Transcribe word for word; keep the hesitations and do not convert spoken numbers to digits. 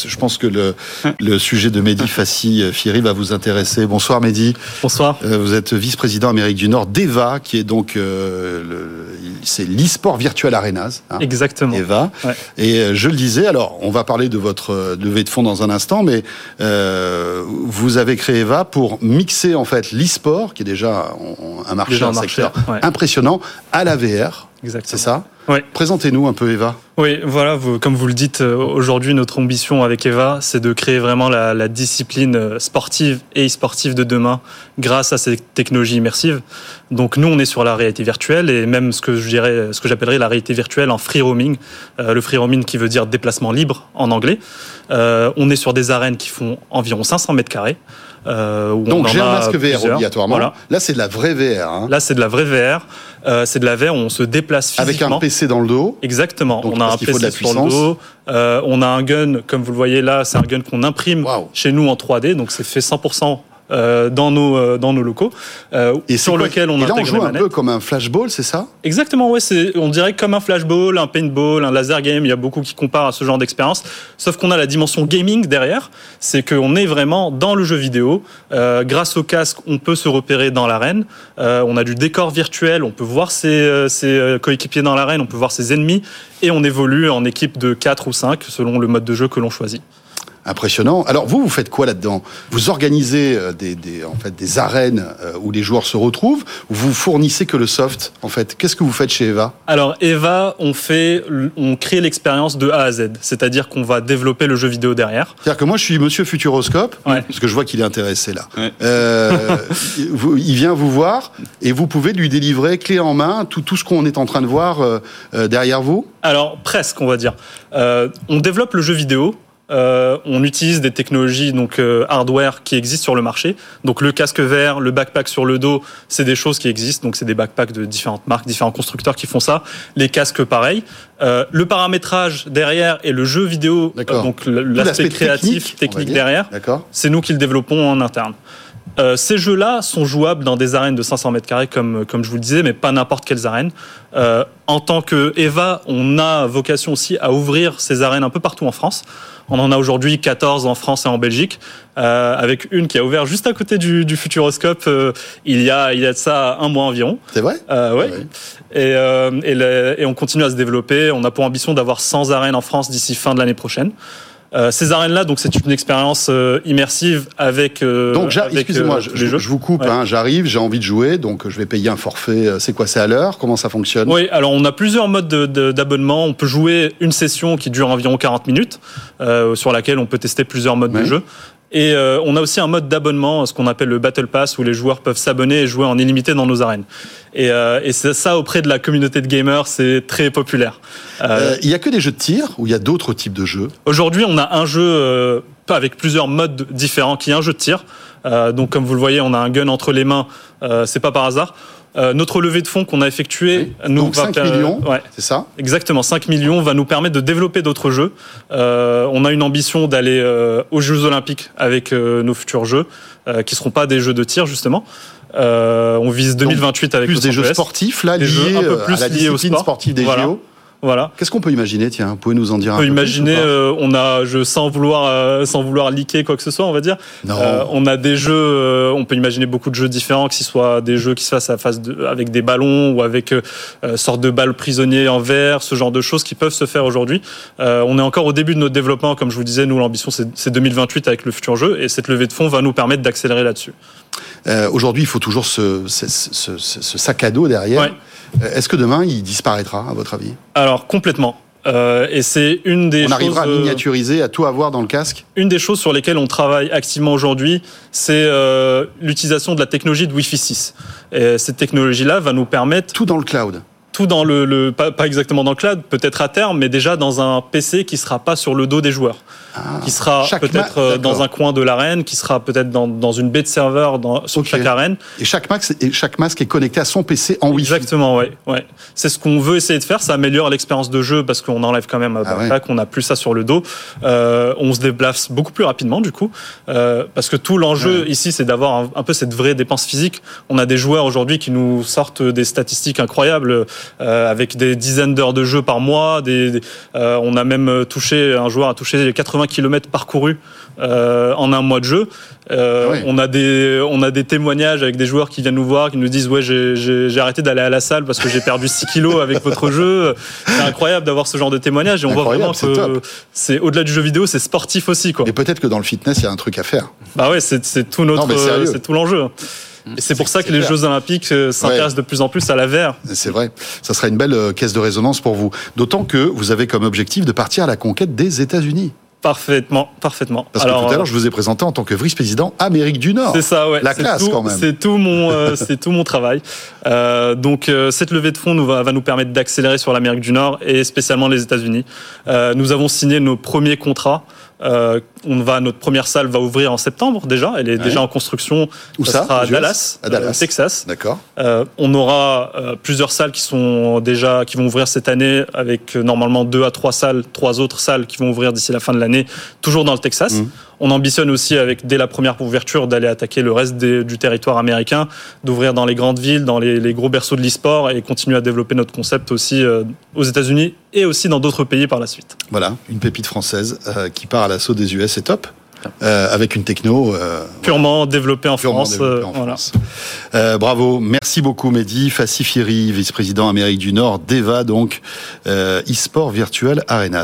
Je pense que le, le sujet de Mehdi Fassi Fihri va vous intéresser. Bonsoir Mehdi. Bonsoir. Euh, vous êtes vice-président Amérique du Nord d'Eva, qui est donc euh, le, c'est l'e-sport virtual arenas. Hein, Exactement. Eva. Ouais. Et euh, je le disais, alors on va parler de votre levée de fonds dans un instant, mais euh, vous avez créé Eva pour mixer en fait l'e-sport, qui est déjà un marché, déjà un, un marché, secteur ouais. impressionnant, à la V R. Exactement. C'est ça ? Oui. Présentez-nous un peu Eva. Oui, voilà, vous, comme vous le dites, aujourd'hui, notre ambition avec Eva, c'est de créer vraiment la, la discipline sportive et e-sportive de demain grâce à ces technologies immersives. Donc nous, on est sur la réalité virtuelle et même ce que je dirais, ce que j'appellerais la réalité virtuelle en free roaming. Euh, le free roaming qui veut dire déplacement libre en anglais. Euh, on est sur des arènes qui font environ cinq cents mètres carrés. Euh, où Donc on j'ai un masque V R plusieurs. Obligatoirement. Voilà. Là, c'est de la vraie V R. Hein. Là, c'est de la vraie V R. Euh, c'est de la V R où on se déplace physiquement. Avec un P C dans le dos. Exactement. Donc, on a un P C sur le dos. Euh, on a un gun, comme vous le voyez là, c'est un gun qu'on imprime wow. chez nous en trois D. Donc c'est fait cent pour cent Euh, dans nos euh, dans nos locaux euh, et sur quoi, lequel on et là intègre on joue les un manettes. peu comme un flashball, c'est ça ? Exactement, ouais, c'est on dirait comme un flashball, un paintball, un laser game. Il y a beaucoup qui comparent à ce genre d'expérience. Sauf qu'on a la dimension gaming derrière. C'est qu'on est vraiment dans le jeu vidéo. Euh, grâce au casque, on peut se repérer dans l'arène. Euh, on a du décor virtuel. On peut voir ses, ses coéquipiers dans l'arène. On peut voir ses ennemis. Et on évolue en équipe de quatre ou cinq selon le mode de jeu que l'on choisit. Impressionnant. Alors vous, vous faites quoi là-dedans ? Vous organisez des, des, en fait, des arènes où les joueurs se retrouvent, ou vous fournissez que le soft, en fait ? Qu'est-ce que vous faites chez Eva ? Alors Eva, on fait, on crée l'expérience de A à Z, c'est-à-dire qu'on va développer le jeu vidéo derrière. C'est-à-dire que moi, je suis Monsieur Futuroscope, ouais. parce que je vois qu'il est intéressé là. Ouais. Euh, il vient vous voir et vous pouvez lui délivrer clé en main tout, tout ce qu'on est en train de voir euh, derrière vous ? Alors presque, on va dire. Euh, on développe le jeu vidéo. Euh, on utilise des technologies donc euh, hardware qui existent sur le marché. Donc le casque V R, le backpack sur le dos, c'est des choses qui existent. Donc c'est des backpacks de différentes marques, différents constructeurs qui font ça. Les casques, pareil. Euh, le paramétrage derrière et le jeu vidéo, euh, donc l'aspect, l'aspect créatif, technique, technique derrière, D'accord. c'est nous qui le développons en interne. Euh, ces jeux-là sont jouables dans des arènes de cinq cents mètres carrés, comme, comme je vous le disais, mais pas n'importe quelles arènes. Euh, en tant que Eva, on a vocation aussi à ouvrir ces arènes un peu partout en France. On en a aujourd'hui quatorze en France et en Belgique, euh, avec une qui a ouvert juste à côté du, du Futuroscope euh, il y a il y a de ça un mois environ. C'est vrai ? euh, ouais. Ah oui. Et, euh, et, le, et on continue à se développer. On a pour ambition d'avoir cent arènes en France d'ici fin de l'année prochaine. Euh, ces arènes-là, donc c'est une expérience euh, immersive avec. Euh, donc, avec, excusez-moi, euh, je, je, je vous coupe. Ouais. Hein, j'arrive, j'ai envie de jouer, donc je vais payer un forfait. C'est quoi, c'est à l'heure ? Comment ça fonctionne ? Oui, alors on a plusieurs modes de, de, d'abonnement. On peut jouer une session qui dure environ quarante minutes, euh, sur laquelle on peut tester plusieurs modes ouais. de jeu. Et euh, on a aussi un mode d'abonnement, ce qu'on appelle le Battle Pass, où les joueurs peuvent s'abonner et jouer en illimité dans nos arènes. Et, euh, et c'est ça, auprès de la communauté de gamers, c'est très populaire. Il euh, euh, y a que des jeux de tir ou il y a d'autres types de jeux ? Aujourd'hui, on a un jeu euh, avec plusieurs modes différents, qui est un jeu de tir. Euh, donc, comme vous le voyez, on a un gun entre les mains. Euh, c'est pas par hasard. Euh, notre levée de fonds qu'on a effectuée, oui. nous donc va cinq per... millions, ouais. c'est ça ? Exactement, cinq millions va nous permettre de développer d'autres jeux. Euh, on a une ambition d'aller euh, aux Jeux Olympiques avec euh, nos futurs jeux, euh, qui seront pas des jeux de tir justement. Euh, on vise deux mille vingt-huit donc, avec plus Los des Angeles. Jeux sportifs là, des liés jeux un peu plus à la liés au sport. sportive des voilà. J O. Voilà. Qu'est-ce qu'on peut imaginer ? Tiens, vous pouvez nous en dire un on peut peu imaginer, plus euh, on a, je, sans vouloir, euh, sans vouloir leaker quoi que ce soit, on va dire. Non. Euh, on a des jeux, euh, on peut imaginer beaucoup de jeux différents, que ce soit des jeux qui se fassent à face de, avec des ballons ou avec euh, sorte de balles prisonniers en verre, ce genre de choses qui peuvent se faire aujourd'hui. Euh, on est encore au début de notre développement, comme je vous disais, nous l'ambition c'est, c'est deux mille vingt-huit avec le futur jeu, et cette levée de fonds va nous permettre d'accélérer là-dessus. Euh, aujourd'hui, il faut toujours ce, ce, ce, ce, ce sac à dos derrière. Ouais. Est-ce que demain, il disparaîtra, à votre avis ? Alors complètement. Euh, et c'est une des on choses. On arrivera à miniaturiser, à tout avoir dans le casque. Une des choses sur lesquelles on travaille activement aujourd'hui, c'est euh, l'utilisation de la technologie de Wi-Fi six. Et cette technologie-là va nous permettre. Tout dans le cloud. Tout dans le, le pas, pas exactement dans le cloud, peut-être à terme, mais déjà dans un P C qui sera pas sur le dos des joueurs, ah, qui sera peut-être ma... dans un coin de l'arène, qui sera peut-être dans, dans une baie de serveur dans, sur okay. chaque arène. Et chaque masque, et chaque masque est connecté à son P C en Wi-Fi. Exactement, ouais, ouais. C'est ce qu'on veut essayer de faire. Ça améliore l'expérience de jeu parce qu'on enlève quand même un ah backpack, ouais. on n'a plus ça sur le dos. Euh, on se déplace beaucoup plus rapidement du coup, euh, parce que tout l'enjeu ouais. ici, c'est d'avoir un, un peu cette vraie dépense physique. On a des joueurs aujourd'hui qui nous sortent des statistiques incroyables. euh, avec des dizaines d'heures de jeu par mois. Des, des, euh, on a même touché, un joueur a touché les quatre-vingts kilomètres parcourus euh, en un mois de jeu. Euh, ah oui. On a des, on a des témoignages avec des joueurs qui viennent nous voir, qui nous disent ouais j'ai, j'ai, j'ai arrêté d'aller à la salle parce que j'ai perdu six kilos avec votre jeu. C'est incroyable d'avoir ce genre de témoignages et on incroyable, voit vraiment que c'est, c'est au-delà du jeu vidéo, c'est sportif aussi quoi. Et peut-être que dans le fitness il y a un truc à faire. Bah ouais, c'est, c'est tout notre, non, c'est tout l'enjeu. Et c'est, c'est pour ça que les clair. Jeux Olympiques s'intéressent ouais. de plus en plus à la V R. C'est vrai. Ça sera une belle caisse de résonance pour vous. D'autant que vous avez comme objectif de partir à la conquête des États-Unis. Parfaitement, parfaitement. Parce Alors, que tout à l'heure, je vous ai présenté en tant que vice-président Amérique du Nord. C'est ça, ouais. La c'est classe, tout, quand même. C'est tout mon, euh, c'est tout mon travail. Euh, donc, euh, cette levée de fonds nous va, va nous permettre d'accélérer sur l'Amérique du Nord et spécialement les États-Unis. Euh, nous avons signé nos premiers contrats. Euh, on va, notre première salle va ouvrir en septembre déjà. Elle est ouais. déjà en construction. Où ça, ça sera à Dallas, à Dallas, euh, Texas. D'accord. Euh, on aura euh, plusieurs salles qui sont déjà qui vont ouvrir cette année, avec euh, normalement deux à trois salles, trois autres salles qui vont ouvrir d'ici la fin de l'année, toujours dans le Texas. Mmh. On ambitionne aussi, avec dès la première ouverture, d'aller attaquer le reste des, du territoire américain, d'ouvrir dans les grandes villes, dans les, les gros berceaux de l'e-sport et continuer à développer notre concept aussi euh, aux États-Unis et aussi dans d'autres pays par la suite. Voilà, une pépite française euh, qui part à l'assaut des U S, c'est top. Euh, avec une techno euh, purement voilà. développée en purement France. Développée en euh, voilà. France. Euh, bravo, merci beaucoup Mehdi. Fassi Firi, vice-président Amérique du Nord d'Eva, donc euh, e-sport virtuel Arena.